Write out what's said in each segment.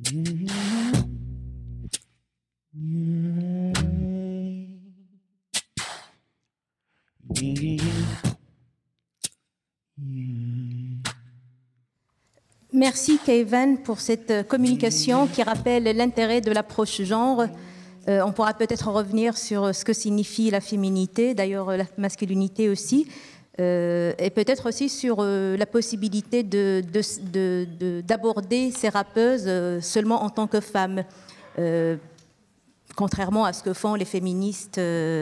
Merci Keivan pour cette communication qui rappelle l'intérêt de l'approche genre. On pourra peut-être revenir sur ce que signifie la féminité, d'ailleurs la masculinité aussi, et peut-être aussi sur la possibilité d'aborder ces rappeuses seulement en tant que femmes, contrairement à ce que font les féministes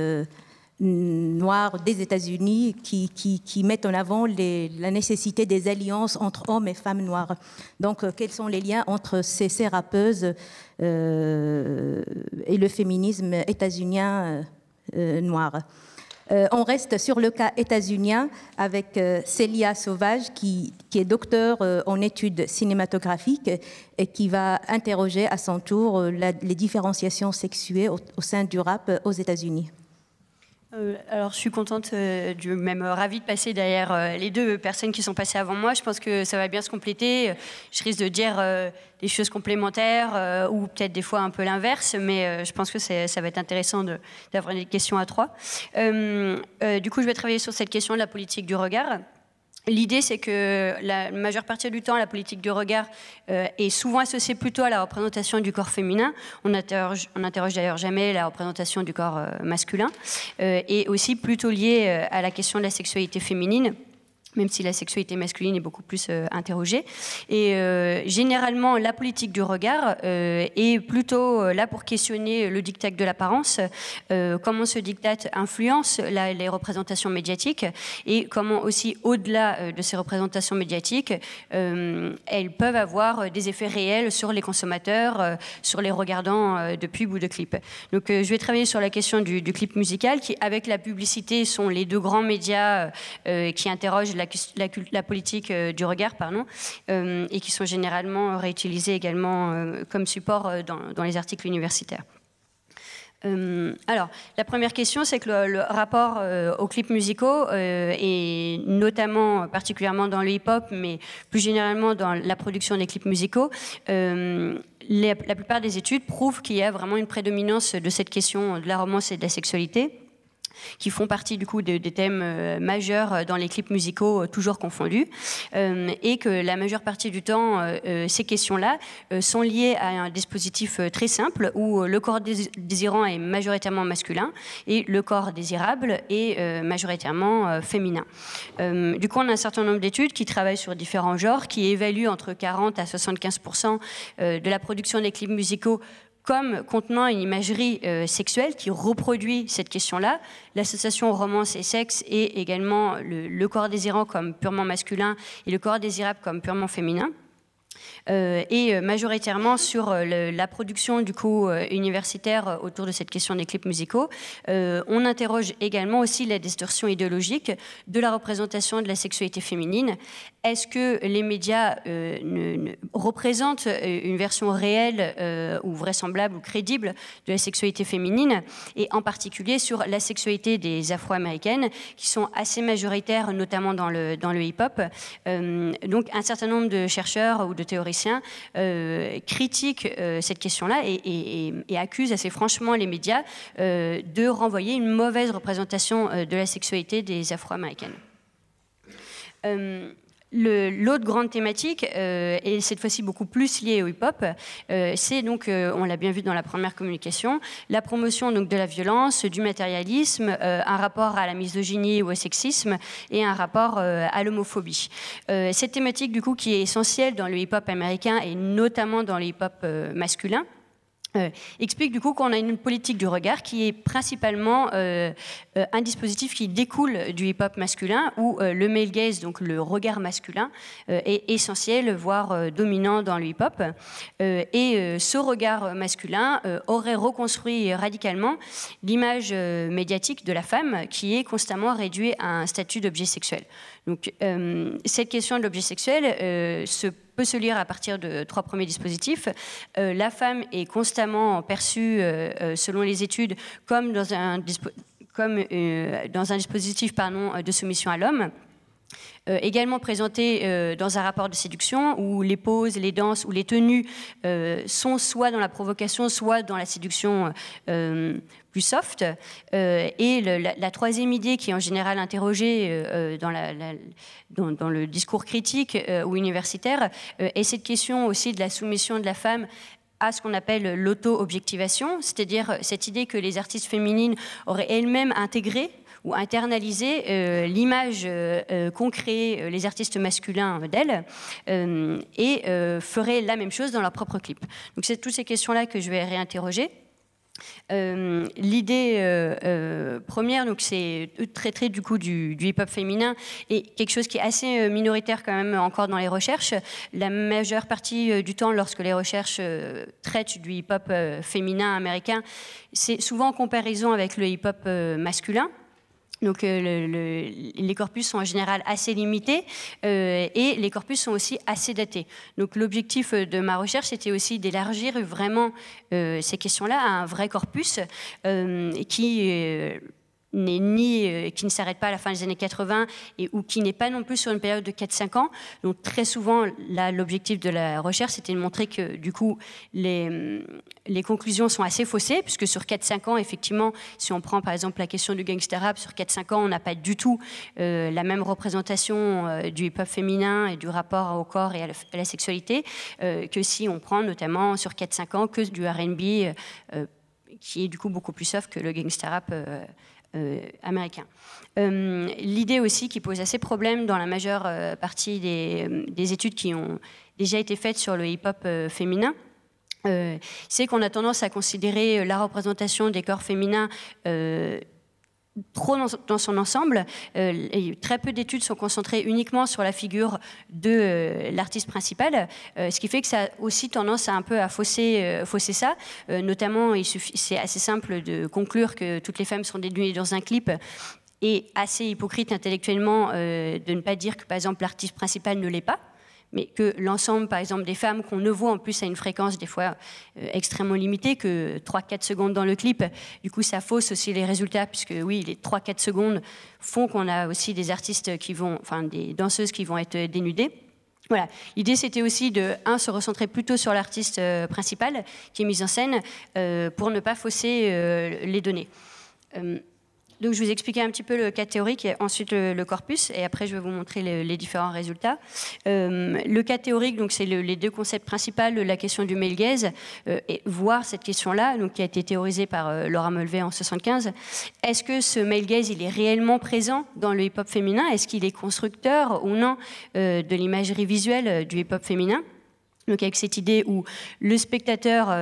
noirs des États-Unis qui mettent en avant la nécessité des alliances entre hommes et femmes noires. Donc, quels sont les liens entre ces rappeuses et le féminisme états-unien noir? On reste sur le cas états-unien avec Célia Sauvage qui est docteure en études cinématographiques et qui va interroger à son tour les différenciations sexuées au sein du rap aux États-Unis. Alors, je suis contente, même ravie de passer derrière les deux personnes qui sont passées avant moi. Je pense que ça va bien se compléter. Je risque de dire des choses complémentaires ou peut-être des fois un peu l'inverse, mais je pense que ça va être intéressant d'avoir des questions à trois. Du coup, je vais travailler sur cette question de la politique du regard. L'idée, c'est que la majeure partie du temps, la politique du regard est souvent associée plutôt à la représentation du corps féminin. On n'interroge d'ailleurs jamais la représentation du corps masculin, et aussi plutôt liée à la question de la sexualité féminine, même si la sexualité masculine est beaucoup plus interrogée. Et généralement, la politique du regard est plutôt là pour questionner le diktat de l'apparence, comment ce diktat influence les représentations médiatiques et comment aussi, au-delà de ces représentations médiatiques, elles peuvent avoir des effets réels sur les consommateurs, sur les regardants de pubs ou de clips. Donc je vais travailler sur la question du clip musical, qui, avec la publicité, sont les deux grands médias qui interrogent la politique du regard, et qui sont généralement réutilisés également comme support dans les articles universitaires. Alors, la première question, c'est que le rapport aux clips musicaux, et notamment, particulièrement dans le hip-hop, mais plus généralement dans la production des clips musicaux, la plupart des études prouvent qu'il y a vraiment une prédominance de cette question de la romance et de la sexualité, qui font partie du coup des thèmes majeurs dans les clips musicaux, toujours confondus, et que la majeure partie du temps, ces questions-là sont liées à un dispositif très simple où le corps désirant est majoritairement masculin et le corps désirable est majoritairement féminin. Du coup, on a un certain nombre d'études qui travaillent sur différents genres, qui évaluent entre 40 à 75% de la production des clips musicaux comme contenant une imagerie sexuelle qui reproduit cette question-là, l'association romance et sexe, et également le corps désirant comme purement masculin et le corps désirable comme purement féminin. Et majoritairement sur la production du coup universitaire autour de cette question des clips musicaux. On interroge également aussi la distorsion idéologique de la représentation de la sexualité féminine. Est-ce que les médias représentent une version réelle ou vraisemblable ou crédible de la sexualité féminine, et en particulier sur la sexualité des Afro-américaines qui sont assez majoritaires, notamment dans le hip-hop. Donc un certain nombre de chercheurs ou de théoriciens critiquent cette question-là et accusent assez franchement les médias de renvoyer une mauvaise représentation de la sexualité des Afro-américaines. L'autre grande thématique, et cette fois-ci beaucoup plus liée au hip-hop, c'est donc, on l'a bien vu dans la première communication, la promotion donc de la violence, du matérialisme, un rapport à la misogynie ou au sexisme et un rapport à l'homophobie. Cette thématique du coup qui est essentielle dans le hip-hop américain et notamment dans le hip-hop masculin, explique du coup qu'on a une politique du regard qui est principalement un dispositif qui découle du hip-hop masculin où le male gaze, donc le regard masculin, est essentiel, voire dominant dans le hip-hop. Et ce regard masculin aurait reconstruit radicalement l'image médiatique de la femme qui est constamment réduite à un statut d'objet sexuel. Donc cette question de l'objet sexuel peut se lire à partir de trois premiers dispositifs. La femme est constamment perçue, selon les études, comme dans un dispositif de soumission à l'homme. Également présenté dans un rapport de séduction où les poses, les danses ou les tenues sont soit dans la provocation, soit dans la séduction plus soft. Et la troisième idée qui est en général interrogée dans le discours critique ou universitaire est cette question aussi de la soumission de la femme à ce qu'on appelle l'auto-objectivation, c'est-à-dire cette idée que les artistes féminines auraient elles-mêmes intégré ou internaliser l'image qu'ont créée les artistes masculins d'elles et feraient la même chose dans leur propre clip. Donc c'est toutes ces questions-là que je vais réinterroger. L'idée première, donc c'est traiter du coup du hip-hop féminin et quelque chose qui est assez minoritaire quand même encore dans les recherches. La majeure partie du temps, lorsque les recherches traitent du hip-hop féminin américain, c'est souvent en comparaison avec le hip-hop masculin. Donc les corpus sont en général assez limités et les corpus sont aussi assez datés. Donc l'objectif de ma recherche, c'était aussi d'élargir vraiment ces questions-là à un vrai corpus qui ne s'arrête pas à la fin des années 80 ou qui n'est pas non plus sur une période de 4-5 ans. Donc très souvent, là, l'objectif de la recherche, c'était de montrer que du coup, les conclusions sont assez faussées, puisque sur 4-5 ans, effectivement, si on prend par exemple la question du gangsta rap, sur 4-5 ans, on n'a pas du tout la même représentation du hip-hop féminin et du rapport au corps et à la sexualité que si on prend notamment sur 4-5 ans que du R&B qui est du coup beaucoup plus soft que le gangsta rap américain. L'idée aussi qui pose assez problème dans la majeure partie des études qui ont déjà été faites sur le hip-hop féminin, c'est qu'on a tendance à considérer la représentation des corps féminins trop dans son ensemble. Et très peu d'études sont concentrées uniquement sur la figure de l'artiste principal, ce qui fait que ça a aussi tendance à un peu à fausser ça. Notamment, c'est assez simple de conclure que toutes les femmes sont dénuées dans un clip et assez hypocrite intellectuellement de ne pas dire que, par exemple, l'artiste principal ne l'est pas, mais que l'ensemble, par exemple, des femmes qu'on ne voit en plus à une fréquence des fois extrêmement limitée, que 3-4 secondes dans le clip, du coup ça fausse aussi les résultats, puisque oui, les 3-4 secondes font qu'on a aussi des artistes des danseuses qui vont être dénudées. Voilà. L'idée, c'était aussi de, se recentrer plutôt sur l'artiste principal qui est mis en scène pour ne pas fausser les données. Donc, je vais vous expliquer un petit peu le cas théorique et ensuite le corpus, et après, je vais vous montrer les différents résultats. Le cas théorique, donc, c'est les deux concepts principaux, la question du male gaze, et voir cette question-là, donc, qui a été théorisée par Laura Mulvey en 1975. Est-ce que ce male gaze, il est réellement présent dans le hip-hop féminin? Est-ce qu'il est constructeur ou non de l'imagerie visuelle du hip-hop féminin? Donc avec cette idée où le spectateur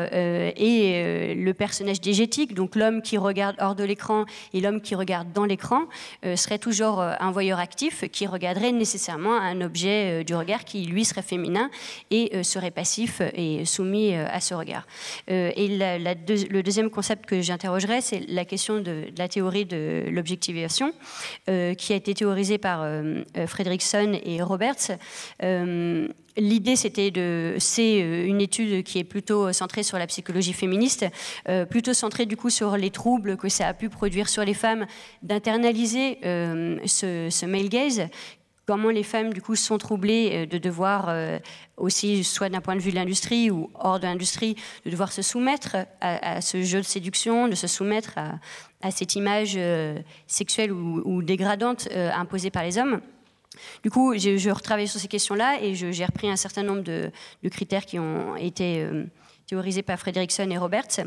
est le personnage diégétique, donc l'homme qui regarde hors de l'écran et l'homme qui regarde dans l'écran serait toujours un voyeur actif qui regarderait nécessairement un objet du regard qui lui serait féminin et serait passif et soumis à ce regard. Et le deuxième concept que j'interrogerai, c'est la question de la théorie de l'objectivation qui a été théorisée par Fredrickson et Roberts. L'idée, c'est une étude qui est plutôt centrée sur la psychologie féministe, plutôt centrée du coup sur les troubles que ça a pu produire sur les femmes, d'internaliser ce male gaze. Comment les femmes du coup sont troublées de devoir aussi, soit d'un point de vue de l'industrie ou hors de l'industrie, de devoir se soumettre à ce jeu de séduction, de se soumettre à cette image sexuelle ou dégradante imposée par les hommes. Du coup, je retravaille sur ces questions-là et j'ai repris un certain nombre de critères qui ont été théorisés par Fredrickson et Roberts.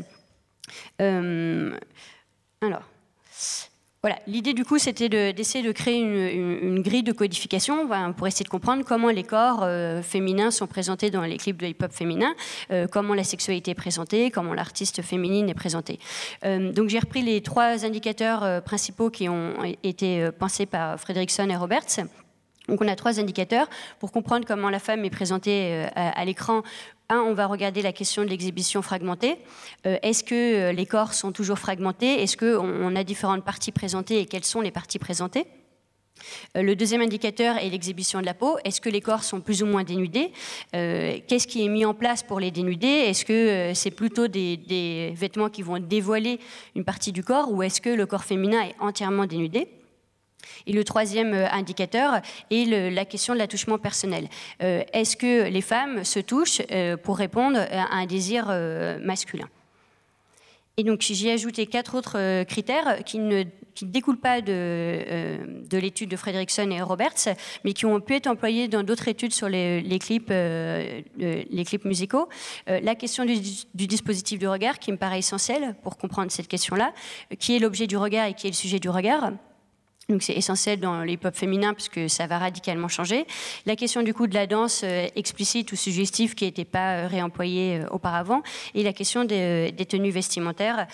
Alors, voilà, l'idée du coup, c'était d'essayer de créer une grille de codification pour essayer de comprendre comment les corps féminins sont présentés dans les clips de hip-hop féminin, comment la sexualité est présentée, comment l'artiste féminine est présentée. Donc j'ai repris les 3 indicateurs principaux qui ont été pensés par Fredrickson et Roberts. Donc on a 3 indicateurs pour comprendre comment la femme est présentée à l'écran. On va regarder la question de l'exhibition fragmentée. Est-ce que les corps sont toujours fragmentés? Est-ce qu'on a différentes parties présentées et quelles sont les parties présentées? Le deuxième indicateur est l'exhibition de la peau. Est-ce que les corps sont plus ou moins dénudés? Qu'est-ce qui est mis en place pour les dénuder? Est-ce que c'est plutôt des vêtements qui vont dévoiler une partie du corps ou est-ce que le corps féminin est entièrement dénudé? Et le troisième indicateur est la question de l'attouchement personnel. Est-ce que les femmes se touchent pour répondre à un désir masculin? Et donc j'y ai ajouté 4 autres critères qui ne découlent pas de l'étude de Fredrickson et Roberts, mais qui ont pu être employés dans d'autres études sur les clips musicaux. La question du dispositif du regard, qui me paraît essentielle pour comprendre cette question-là. Qui est l'objet du regard et qui est le sujet du regard? Donc c'est essentiel dans le hip-hop féminin puisque ça va radicalement changer. La question du coup de la danse explicite ou suggestive qui n'était pas réemployée auparavant, et la question des tenues vestimentaires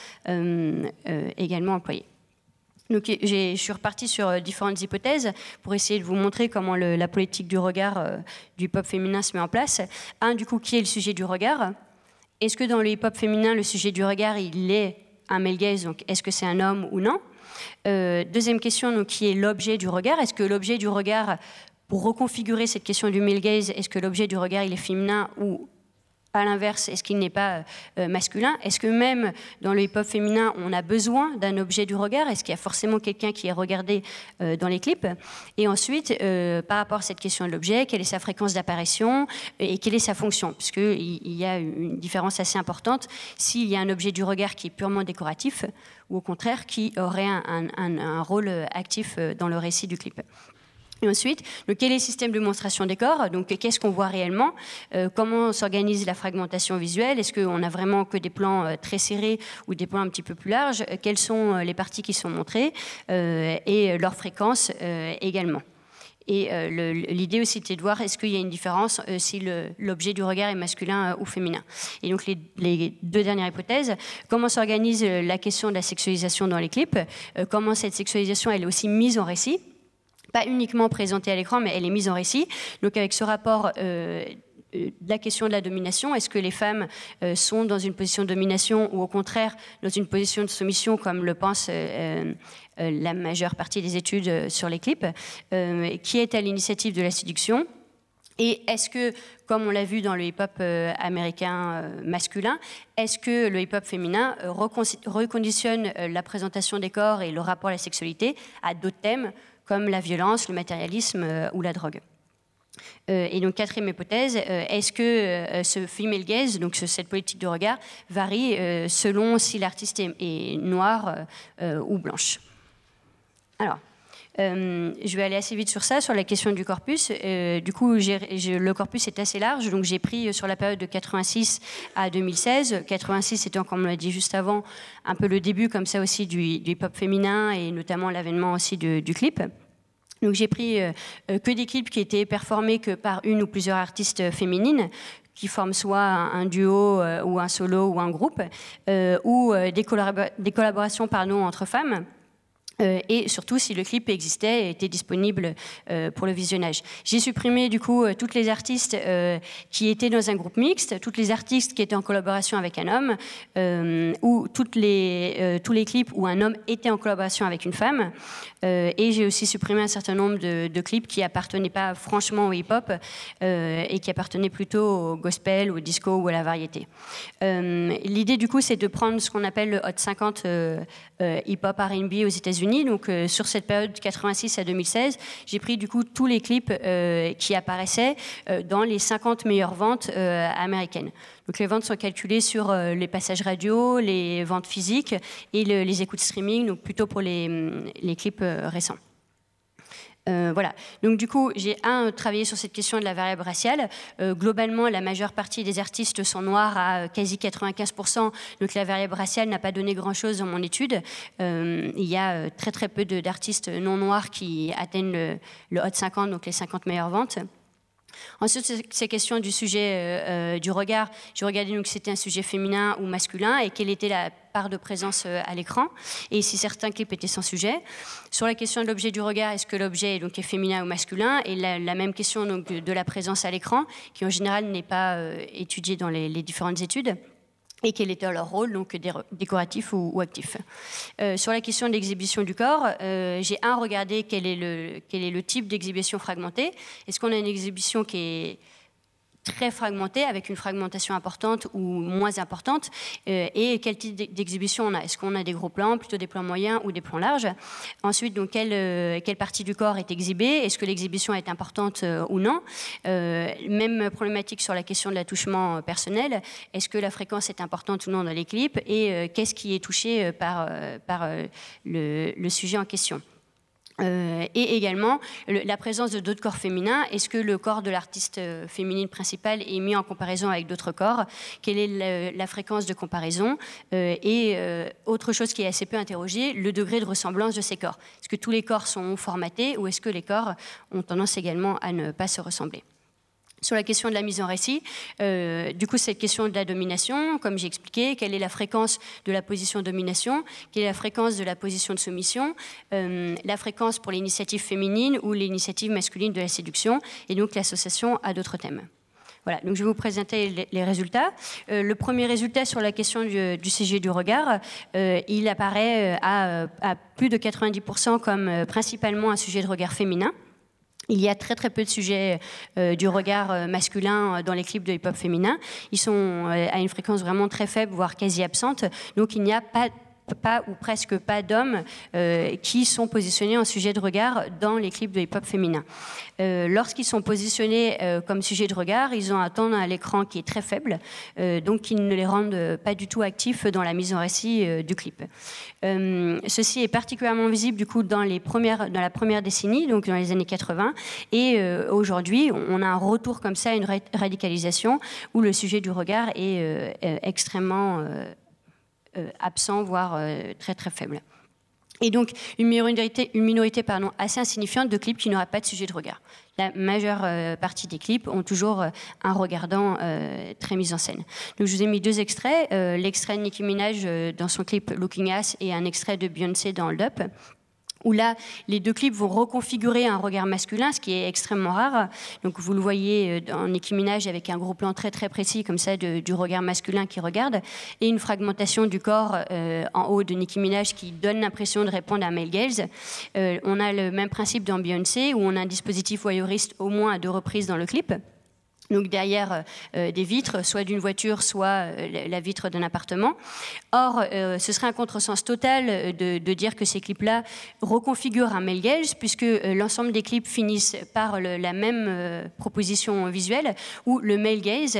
également employées. Donc je suis repartie sur différentes hypothèses pour essayer de vous montrer comment la politique du regard du hip-hop féminin se met en place. Du coup, qui est le sujet du regard? Est-ce que dans le hip-hop féminin, le sujet du regard, il est un male gaze, donc est-ce que c'est un homme ou non? Deuxième question, donc, qui est l'objet du regard? Est-ce que l'objet du regard, pour reconfigurer cette question du male gaze, est-ce que l'objet du regard il est féminin ou à l'inverse, est-ce qu'il n'est pas masculin? Est-ce que même dans le hip-hop féminin, on a besoin d'un objet du regard? Est-ce qu'il y a forcément quelqu'un qui est regardé dans les clips? Et ensuite, par rapport à cette question de l'objet, quelle est sa fréquence d'apparition et quelle est sa fonction? Puisqu'il y a une différence assez importante s'il y a un objet du regard qui est purement décoratif ou au contraire qui aurait un rôle actif dans le récit du clip. Et ensuite, donc, quel est le système de monstration des corps? Donc, qu'est-ce qu'on voit réellement? Comment s'organise la fragmentation visuelle? Est-ce qu'on a vraiment que des plans très serrés ou des plans un petit peu plus larges? Quelles sont les parties qui sont montrées et leur fréquence également? Et l'idée aussi était de voir est-ce qu'il y a une différence si l'objet du regard est masculin ou féminin. Et donc les 2 dernières hypothèses, comment s'organise la question de la sexualisation dans les clips? Comment cette sexualisation elle est aussi mise en récit? Pas uniquement présentée à l'écran, mais elle est mise en récit. Donc avec ce rapport la question de la domination, est-ce que les femmes sont dans une position de domination ou au contraire dans une position de soumission, comme le pense la majeure partie des études sur les clips, qui est à l'initiative de la séduction? Et est-ce que, comme on l'a vu dans le hip-hop américain masculin, est-ce que le hip-hop féminin reconditionne la présentation des corps et le rapport à la sexualité à d'autres thèmes comme la violence, le matérialisme ou la drogue? Et donc, 4e hypothèse, est-ce que ce female gaze, donc cette politique de regard, varie selon si l'artiste est noire ou blanche? Alors, je vais aller assez vite sur ça, sur la question du corpus. Du coup, le corpus est assez large, donc j'ai pris sur la période de 86 à 2016. 86 étant, comme on l'a dit juste avant, un peu le début comme ça aussi du hip-hop féminin et notamment l'avènement aussi du clip. Donc j'ai pris que des clips qui étaient performés que par une ou plusieurs artistes féminines, qui forment soit un duo ou un solo ou un groupe, ou des collaborations entre femmes. Et surtout si le clip existait et était disponible pour le visionnage. J'ai supprimé du coup toutes les artistes qui étaient dans un groupe mixte, toutes les artistes qui étaient en collaboration avec un homme, ou tous les clips où un homme était en collaboration avec une femme. Et j'ai aussi supprimé un certain nombre de clips qui appartenaient pas franchement au hip-hop et qui appartenaient plutôt au gospel, au disco ou à la variété. L'idée du coup c'est de prendre ce qu'on appelle le Hot 50 hip-hop R&B aux États-Unis. Donc sur cette période de 86 à 2016, j'ai pris du coup tous les clips qui apparaissaient dans les 50 meilleures ventes américaines. Donc les ventes sont calculées sur les passages radio, les ventes physiques et les écoutes streaming, donc plutôt pour les clips récents. Voilà. Donc du coup, j'ai travaillé sur cette question de la variable raciale. Globalement, la majeure partie des artistes sont noirs à quasi 95%. Donc la variable raciale n'a pas donné grand-chose dans mon étude. Il y a très très peu d'artistes non noirs qui atteignent le Hot 50, donc les 50 meilleures ventes. Ensuite, ces questions du sujet du regard, j'ai regardé donc si c'était un sujet féminin ou masculin et quelle était la part de présence à l'écran et si certains clips étaient sans sujet. Sur la question de l'objet du regard, est-ce que l'objet est féminin ou masculin? Et la même question donc, de la présence à l'écran, qui en général n'est pas étudiée dans les différentes études. Et quel était leur rôle, donc décoratif ou actif. Sur la question de l'exhibition du corps, j'ai regardé quel est le type d'exhibition fragmentée. Est-ce qu'on a une exhibition qui est très fragmenté, avec une fragmentation importante ou moins importante, et quel type d'exhibition on a. Est-ce qu'on a des gros plans, plutôt des plans moyens ou des plans larges? Ensuite, donc, quelle partie du corps est exhibée? Est-ce que l'exhibition est importante ou non? Même problématique sur la question de l'attouchement personnel. Est-ce que la fréquence est importante ou non dans les clips? Et qu'est-ce qui est touché par le sujet en question? Et également la présence de d'autres corps féminins. Est-ce que le corps de l'artiste féminine principale est mis en comparaison avec d'autres corps? Quelle est la fréquence de comparaison? Et autre chose qui est assez peu interrogée, le degré de ressemblance de ces corps. Est-ce que tous les corps sont formatés ou est-ce que les corps ont tendance également à ne pas se ressembler? Sur la question de la mise en récit, du coup, cette question de la domination, comme j'ai expliqué, quelle est la fréquence de la position de domination, quelle est la fréquence de la position de soumission, la fréquence pour l'initiative féminine ou l'initiative masculine de la séduction, et donc l'association à d'autres thèmes. Voilà, donc je vais vous présenter les résultats. Le premier résultat sur la question du sujet du regard, il apparaît à plus de 90% comme principalement un sujet de regard féminin. Il y a très très peu de sujets du regard masculin dans les clips de hip-hop féminin. Ils sont à une fréquence vraiment très faible, voire quasi absente. Donc il n'y a pas ou presque pas d'hommes qui sont positionnés en sujet de regard dans les clips de hip-hop féminin. Lorsqu'ils sont positionnés comme sujet de regard, ils ont un temps à l'écran qui est très faible, donc ils ne les rendent pas du tout actifs dans la mise en récit du clip. Ceci est particulièrement visible du coup dans la première décennie, donc dans les années 80, et aujourd'hui on a un retour comme ça, une radicalisation où le sujet du regard est extrêmement absent, voire très très faible. Et donc une minorité assez insignifiante de clips qui n'auraient pas de sujet de regard. La majeure partie des clips ont toujours un regardant très mis en scène. Donc je vous ai mis deux extraits, l'extrait de Nicki Minaj dans son clip Looking Ass et un extrait de Beyoncé dans Hold Up, où là, les deux clips vont reconfigurer un regard masculin, ce qui est extrêmement rare. Donc vous le voyez dans Nicki Minaj avec un gros plan très très précis comme ça du regard masculin qui regarde, et une fragmentation du corps en haut de Nicki Minaj qui donne l'impression de répondre à male gaze. On a le même principe dans Beyoncé, où on a un dispositif voyeuriste au moins à 2 reprises dans le clip. Donc derrière des vitres, soit d'une voiture, soit la vitre d'un appartement. Or, ce serait un contresens total de dire que ces clips-là reconfigurent un male gaze, puisque l'ensemble des clips finissent par la même proposition visuelle, où le male gaze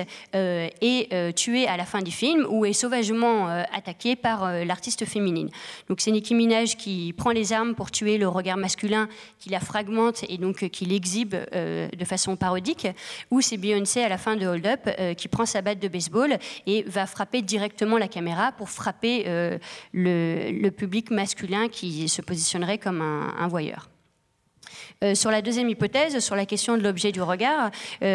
est tué à la fin du film, ou est sauvagement attaqué par l'artiste féminine. Donc c'est Nicki Minaj qui prend les armes pour tuer le regard masculin, qui la fragmente et donc qui l'exhibe de façon parodique, ou c'est Beyoncé à la fin de Hold Up qui prend sa batte de baseball et va frapper directement la caméra pour frapper le public masculin qui se positionnerait comme un voyeur. Sur la deuxième hypothèse, sur la question de l'objet du regard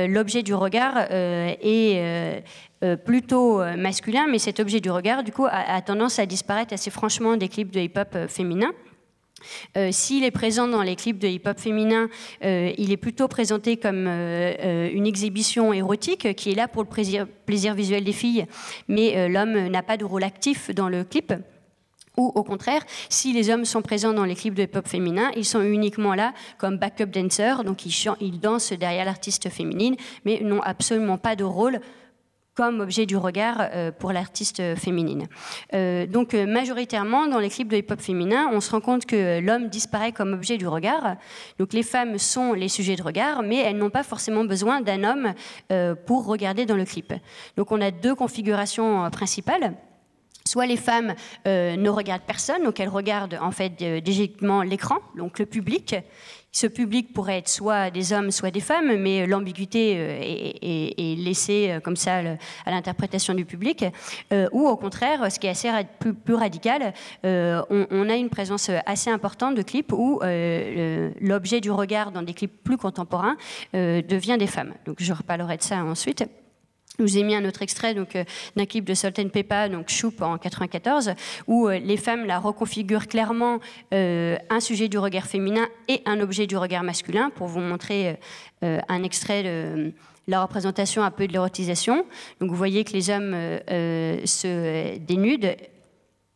est plutôt masculin, mais cet objet du regard, du coup, a tendance à disparaître assez franchement des clips de hip-hop féminin. S'il est présent dans les clips de hip-hop féminin, il est plutôt présenté comme une exhibition érotique qui est là pour le plaisir visuel des filles, mais l'homme n'a pas de rôle actif dans le clip. Ou au contraire, si les hommes sont présents dans les clips de hip-hop féminin, ils sont uniquement là comme backup dansers, donc ils dansent derrière l'artiste féminine, mais n'ont absolument pas de rôle comme objet du regard pour l'artiste féminine. Donc majoritairement, dans les clips de hip-hop féminin, on se rend compte que l'homme disparaît comme objet du regard. Donc les femmes sont les sujets de regard, mais elles n'ont pas forcément besoin d'un homme pour regarder dans le clip. Donc on a 2 configurations principales. Soit les femmes ne regardent personne, donc elles regardent en fait directement l'écran, donc le public. Ce public pourrait être soit des hommes, soit des femmes, mais l'ambiguïté est laissée comme ça à l'interprétation du public. Ou au contraire, ce qui est assez plus radical, on a une présence assez importante de clips où l'objet du regard dans des clips plus contemporains devient des femmes. Donc je reparlerai de ça ensuite. Je vous ai mis un autre extrait d'un clip de Salt-N-Pepa, donc Shoop en 94, où les femmes la reconfigurent clairement un sujet du regard féminin et un objet du regard masculin, pour vous montrer un extrait de la représentation un peu de l'érotisation. Donc vous voyez que les hommes se dénudent.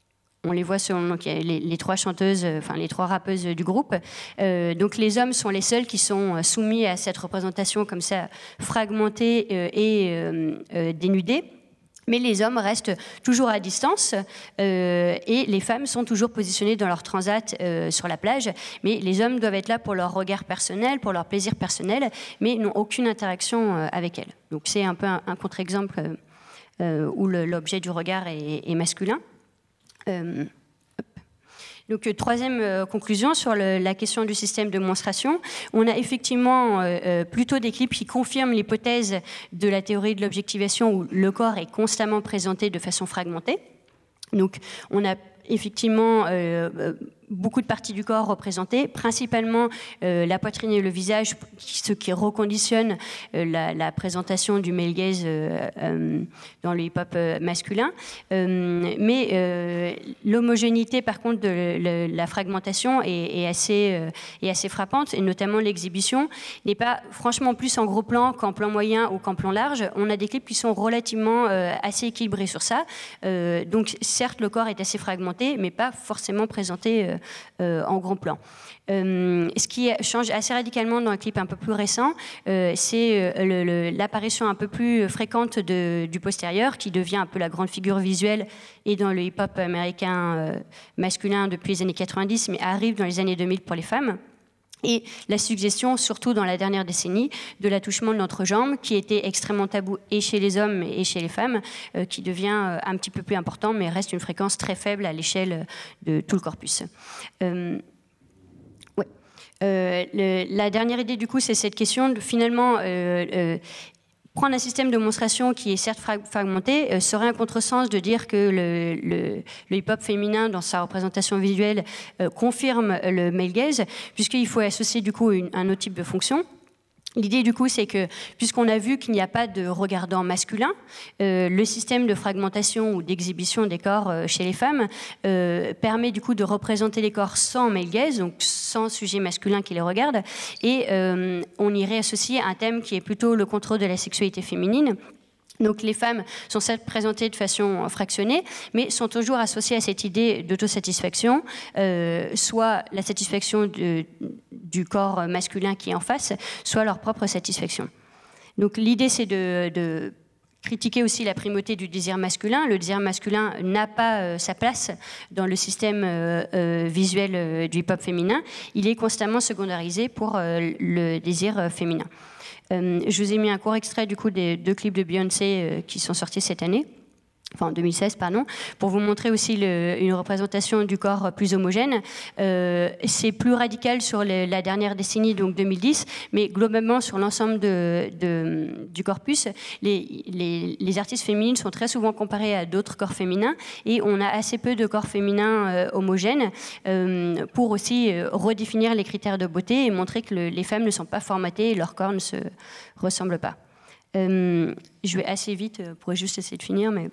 on les voit selon donc, les trois chanteuses, enfin les trois rappeuses du groupe. Donc les hommes sont les seuls qui sont soumis à cette représentation comme ça fragmentée et dénudée. Mais les hommes restent toujours à distance et les femmes sont toujours positionnées dans leur transat sur la plage. Mais les hommes doivent être là pour leur regard personnel, pour leur plaisir personnel, mais n'ont aucune interaction avec elles. Donc c'est un peu un contre-exemple où l'objet du regard est masculin. Donc, troisième conclusion sur la question du système de monstration. On a effectivement plutôt des clips qui confirment l'hypothèse de la théorie de l'objectivation où le corps est constamment présenté de façon fragmentée. Donc, on a effectivement beaucoup de parties du corps représentées, principalement la poitrine et le visage, ce qui reconditionne la présentation du male gaze dans le hip-hop masculin. Mais l'homogénéité, par contre, de la fragmentation est assez frappante, et notamment l'exhibition n'est pas franchement plus en gros plan qu'en plan moyen ou qu'en plan large. On a des clips qui sont relativement assez équilibrés sur ça. Donc, certes, le corps est assez fragmenté, mais pas forcément présenté en grand plan. Ce qui change assez radicalement dans un clip un peu plus récent, c'est l'apparition un peu plus fréquente du postérieur, qui devient un peu la grande figure visuelle et dans le hip-hop américain masculin depuis les années 90, mais arrive dans les années 2000 pour les femmes. Et la suggestion, surtout dans la dernière décennie, de l'attouchement de l'entrejambe, qui était extrêmement tabou et chez les hommes et chez les femmes, qui devient un petit peu plus important, mais reste une fréquence très faible à l'échelle de tout le corpus. La dernière idée, du coup, c'est cette question de finalement prendre un système de monstration qui est certes fragmenté serait un contresens de dire que le hip-hop féminin, dans sa représentation visuelle, confirme le male gaze, puisqu'il faut associer du coup un autre type de fonction. L'idée, du coup, c'est que, puisqu'on a vu qu'il n'y a pas de regardant masculin, le système de fragmentation ou d'exhibition des corps chez les femmes permet, du coup, de représenter les corps sans male gaze, donc sans sujet masculin qui les regarde, et on irait associer un thème qui est plutôt le contrôle de la sexualité féminine. Donc les femmes sont certes présentées de façon fractionnée, mais sont toujours associées à cette idée d'autosatisfaction, soit la satisfaction du corps masculin qui est en face, soit leur propre satisfaction. Donc l'idée, c'est de critiquer aussi la primauté du désir masculin. Le désir masculin n'a pas sa place dans le système visuel du hip-hop féminin. Il est constamment secondarisé pour le désir féminin. Je vous ai mis un court extrait du coup des 2 clips de Beyoncé qui sont sortis cette année. Enfin, en 2016, pardon, pour vous montrer aussi une représentation du corps plus homogène. C'est plus radical sur la dernière décennie, donc 2010, mais globalement sur l'ensemble du corpus, les artistes féminines sont très souvent comparées à d'autres corps féminins, et on a assez peu de corps féminins homogènes pour aussi redéfinir les critères de beauté et montrer que les femmes ne sont pas formatées et leur corps ne se ressemble pas. Je vais assez vite pour juste essayer de finir, mais...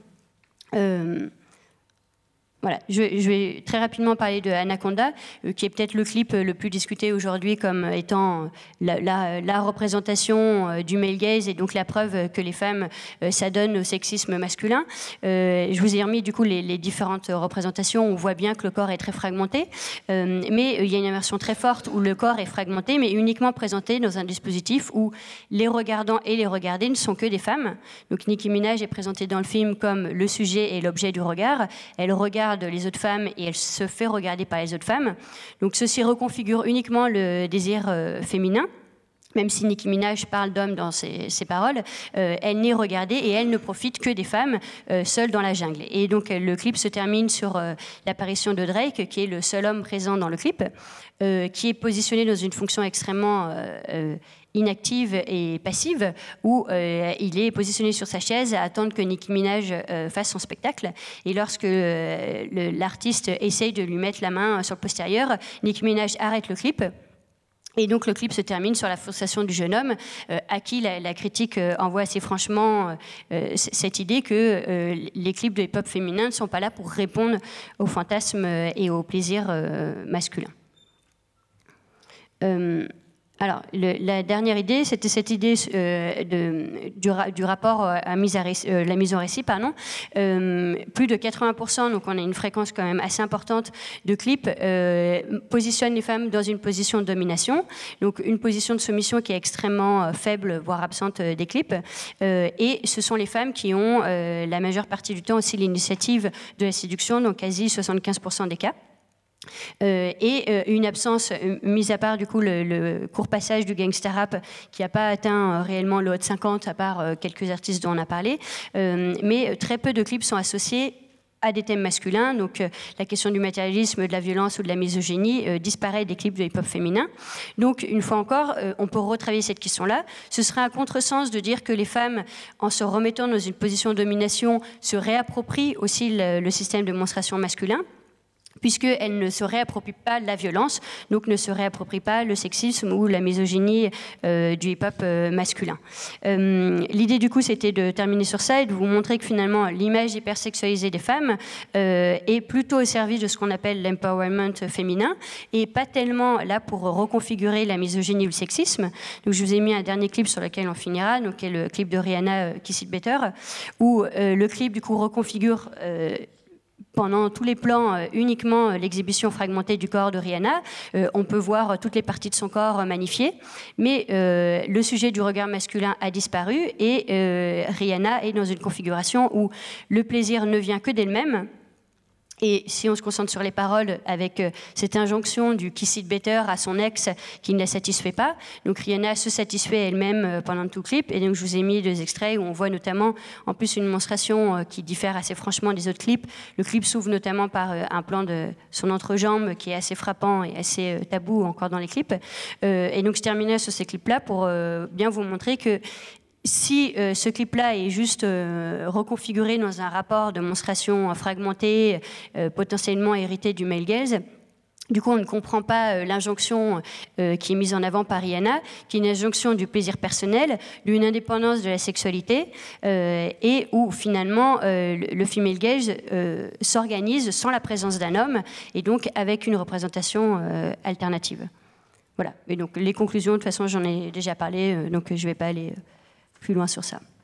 Voilà, je vais très rapidement parler de Anaconda, qui est peut-être le clip le plus discuté aujourd'hui comme étant la représentation du male gaze et donc la preuve que les femmes s'adonnent au sexisme masculin. Je vous ai remis du coup les différentes représentations. On voit bien que le corps est très fragmenté, mais il y a une inversion très forte où le corps est fragmenté, mais uniquement présenté dans un dispositif où les regardants et les regardés ne sont que des femmes. Donc Nicki Minaj est présentée dans le film comme le sujet et l'objet du regard. Elle regarde les autres femmes et elle se fait regarder par les autres femmes. Donc ceci reconfigure uniquement le désir féminin. Même si Nicki Minaj parle d'hommes dans ses paroles, elle n'est regardée et elle ne profite que des femmes seules dans la jungle. Et donc le clip se termine sur l'apparition de Drake, qui est le seul homme présent dans le clip, qui est positionné dans une fonction extrêmement inactive et passive, où il est positionné sur sa chaise à attendre que Nicki Minaj fasse son spectacle. Et lorsque l'artiste essaye de lui mettre la main sur le postérieur, Nicki Minaj arrête le clip. Et donc le clip se termine sur la frustration du jeune homme, à qui la critique envoie assez franchement cette idée que les clips de hip-hop féminin ne sont pas là pour répondre aux fantasmes et aux plaisirs masculins. Alors, la dernière idée, c'était cette idée du rapport à la mise en récit. Plus de 80%, donc on a une fréquence quand même assez importante de clips, positionnent les femmes dans une position de domination, donc une position de soumission qui est extrêmement faible, voire absente des clips. Et ce sont les femmes qui ont la majeure partie du temps aussi l'initiative de la séduction, donc quasi 75% des cas. Et une absence, mis à part du coup le court passage du gangster rap qui n'a pas atteint réellement le Hot 50, à part quelques artistes dont on a parlé, mais très peu de clips sont associés à des thèmes masculins, donc la question du matérialisme, de la violence ou de la misogynie disparaît des clips de hip-hop féminin. Donc une fois encore, on peut retravailler cette question-là. Ce serait un contresens de dire que les femmes, en se remettant dans une position de domination, se réapproprient aussi le système de monstration masculin, puisqu'elles ne se réapproprient pas la violence, donc ne se réapproprient pas le sexisme ou la misogynie du hip-hop masculin. L'idée du coup, c'était de terminer sur ça et de vous montrer que finalement, l'image hypersexualisée des femmes est plutôt au service de ce qu'on appelle l'empowerment féminin et pas tellement là pour reconfigurer la misogynie ou le sexisme. Donc, je vous ai mis un dernier clip sur lequel on finira, donc, qui est le clip de Rihanna, Kiss It Better, où le clip du coup reconfigure pendant tous les plans, uniquement l'exhibition fragmentée du corps de Rihanna. On peut voir toutes les parties de son corps magnifiées, mais le sujet du regard masculin a disparu et Rihanna est dans une configuration où le plaisir ne vient que d'elle-même. Et si on se concentre sur les paroles avec cette injonction du Kiss It Better à son ex qui ne la satisfait pas, donc Rihanna se satisfait elle-même pendant tout le clip. Et donc je vous ai mis 2 extraits où on voit notamment en plus une monstration qui diffère assez franchement des autres clips. Le clip s'ouvre notamment par un plan de son entrejambe qui est assez frappant et assez tabou encore dans les clips. Et donc je terminais sur ces clips-là pour bien vous montrer que si ce clip-là est juste reconfiguré dans un rapport de monstration fragmenté, potentiellement hérité du male gaze, du coup, on ne comprend pas l'injonction qui est mise en avant par Rihanna, qui est une injonction du plaisir personnel, d'une indépendance de la sexualité, et où finalement le female gaze s'organise sans la présence d'un homme, et donc avec une représentation alternative. Voilà. Et donc les conclusions, de toute façon, j'en ai déjà parlé, donc je ne vais pas aller plus loin sur ça.